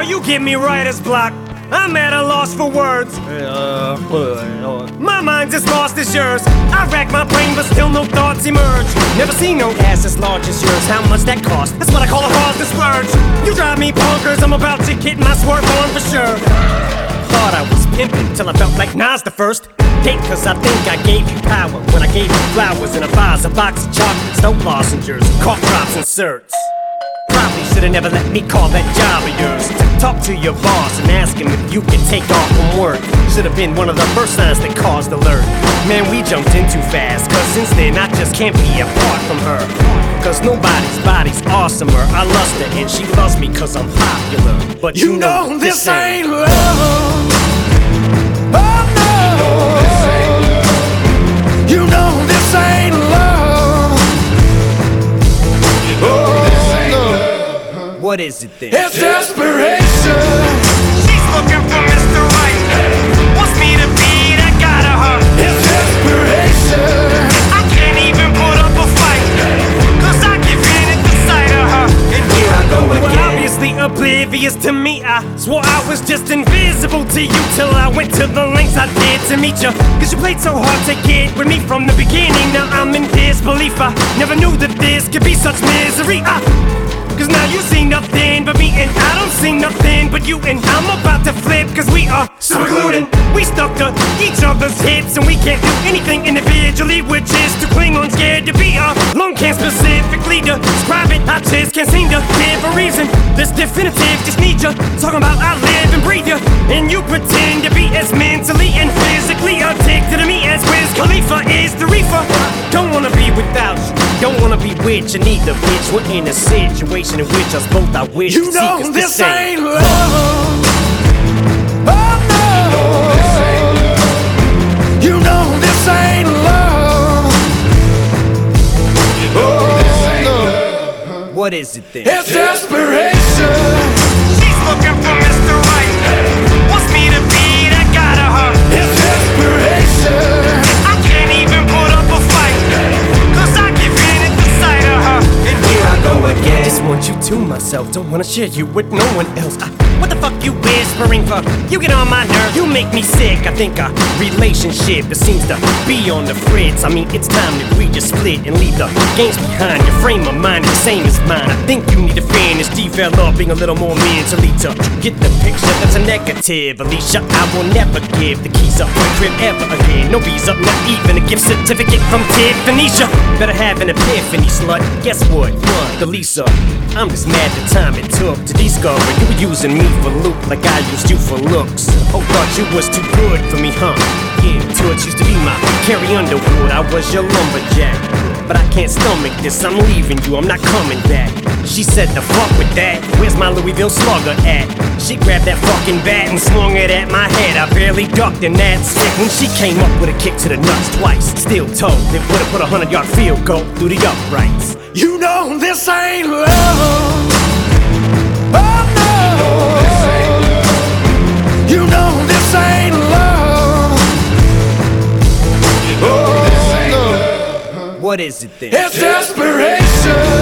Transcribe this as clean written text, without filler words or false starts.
Girl, you give me writer's block. I'm at a loss for words. My mind's as lost as yours. I rack my brain, but still no thoughts emerge. Never seen no ass as large as yours. How much that cost? That's what I call a heartless splurge. You drive me bonkers, I'm about to get my swerve on for sure. Thought I was pimping till I felt like Nas the first date, cause I think I gave you power when I gave you flowers in a vase, a box of chocolates, no lozenges, cough drops and certs. Probably should've never let me call that job of yours. Talk to your boss and ask him if you can take off from work. Should've been one of the first signs that caused alert. Man, we jumped in too fast, cause since then I just can't be apart from her. Cause nobody's body's awesomer. I lust her and she loves me cause I'm popular. But you know this ain't love. Oh no. You know this ain't love. Oh. What is it then? It's desperation. She's looking for Mr. Right. Wants me to be that guy to her. It's desperation. I can't even put up a fight, cause I give in at the sight of her. And here I go again. Well, obviously oblivious to me. I swore I was just invisible to you till I went to the lengths I did to meet you. Cause you played so hard to get with me from the beginning. Now I'm in disbelief. I never knew that this could be such misery. Cause now you see nothing but me and I don't see nothing but you. And I'm about to flip cause we are super glued in. We stuck to each other's hips and we can't do anything individually. We're just too cling on, scared to be alone. Can't specifically describe it, I just can't seem to give a reason. This definitive, just need you talking about I live and breathe you. And you pretend to be as mentally and physically addicted to me as Wiz Khalifa is the reefer. Don't wanna be without you, don't wanna be with you neither, bitch. We're in a situation in which us both I wish you know seek us this the ain't same. love. Oh no. You know this ain't love. Oh no. What is it then? It's desperation. She's looking for Mr. Right. Wants me to be that guy to her. It's desperation. I can't even put up a fight, cause I give in at the sight of her. And here I go again. Just want you to myself, don't wanna share you with no one else. What the fuck you whispering for? You get on my nerves, you make me sick. I think a relationship that seems to be on the fritz. I mean, it's time that we just split and leave the games behind. Your frame of mind is the same as mine. I think you need to finish developing a little more mentally to get the picture that's a negative. Alicia, I will never give the keys up to the crib ever again. No visa, not even a gift certificate from Tiffany's. Better have an epiphany, slut. Guess what? The Lisa. I'm just mad the time it took to discover you were using me for loop like I used you for looks. Oh, thought you was too good for me, huh? Yeah, Toots used to be my Carrie Underwood. I was your lumberjack, but I can't stomach this. I'm leaving you, I'm not coming back. She said the fuck with that. Where's my Louisville slugger at? She grabbed that fucking bat and swung it at my head. I barely ducked in that stick when she came up with a kick to the nuts twice. Steel toe, it would've put a 100-yard field goal through the uprights. You know this ain't love. Oh no. You know this ain't love. Oh no. What is it then? It's desperation.